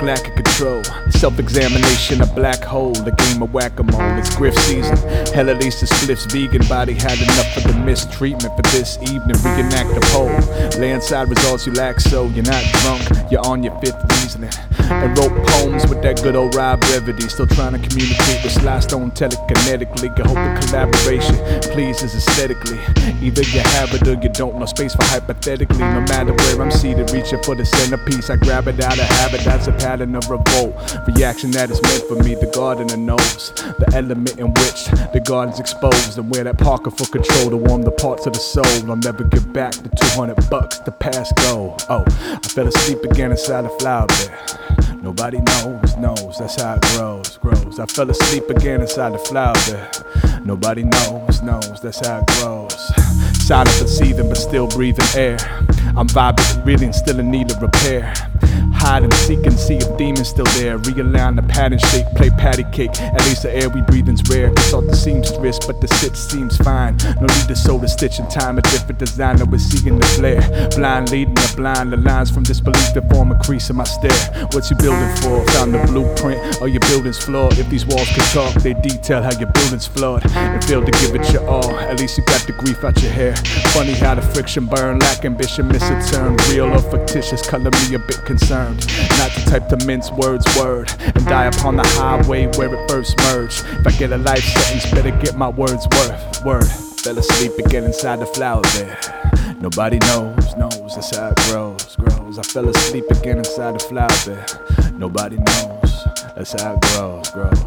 lack of control. Self-examination, a black hole, the game of whack-a-mole. It's grift season, hell at least the spliff's vegan. Body had enough of the mistreatment for this evening. Reenact the poll, landslide results you lack, so you're not drunk, you're on your fifth reasoning. And wrote poems with that good old rhyme brevity. Still trying to communicate with Sly Stone telekinetically. I hope the collaboration pleases aesthetically. Either you have it or you don't, no space for hypothetically. No matter where I'm seated, reaching for the centerpiece, I grab it out of habit, that's a pattern of revolt. Reaction that is meant for me, the gardener knows the element in which the garden's exposed. And wear that Parker for control to warm the parts of the soul. I'll never give back the $200 the past go. Oh, I fell asleep again inside a flower bed. Nobody knows, that's how it grows. I fell asleep again inside the flower bed. Nobody knows, that's how it grows. Silent but seething, but still breathing air. I'm vibing, really, and still in need of repair. Hide and seek and see if demons still there. Realign the pattern shape, play patty cake. At least the air we breathing's rare. Consult the seamstress, but the sit seems fine. No need to sew the stitch in time. A different designer was seeing the flare. Blind leading the blind. The lines from disbelief that form a crease in my stare. What's you building for? Found the blueprint or your building's flawed. If these walls could talk, they detail how your building's flawed. And failed to give it your all. At least you got the grief out your hair. Funny how the friction burn. Lack ambition, miss a turn. Real or fictitious, color me a bit concerned. Not the type to mince words word and die upon the highway where it first merged. If I get a life sentence, better get my words worth. Word. Fell asleep again inside the flower bed. Nobody knows, that's how it grows. I fell asleep again inside the flower bed. Nobody knows, that's how it grows.